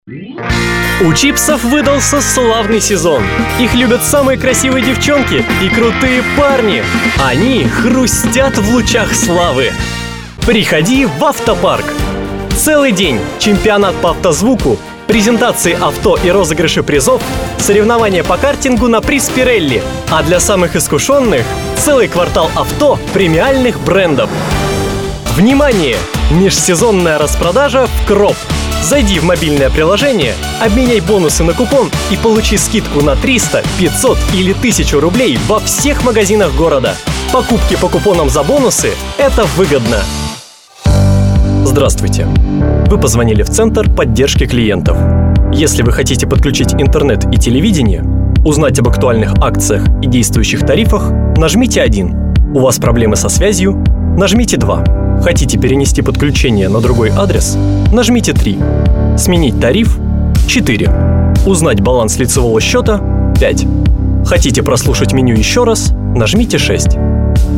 У чипсов выдался славный сезон. Их любят самые красивые девчонки и крутые парни. Они хрустят в лучах славы. Приходи в автопарк. Целый день чемпионат по автозвуку, презентации авто и розыгрыши призов, соревнования по картингу на приз Pirelli. А для самых искушенных целый квартал авто премиальных брендов. Внимание! Межсезонная распродажа в КРОП. Зайди в мобильное приложение, обменяй бонусы на купон и получи скидку на 300, 500 или 1000 рублей во всех магазинах города. Покупки по купонам за бонусы – это выгодно. Здравствуйте. Вы позвонили в Центр поддержки клиентов. Если вы хотите подключить интернет и телевидение, узнать об актуальных акциях и действующих тарифах, нажмите 1. У вас проблемы со связью? Нажмите 2. Хотите перенести подключение на другой адрес? Нажмите 3. Сменить тариф? 4. Узнать баланс лицевого счета? 5. Хотите прослушать меню еще раз? Нажмите 6.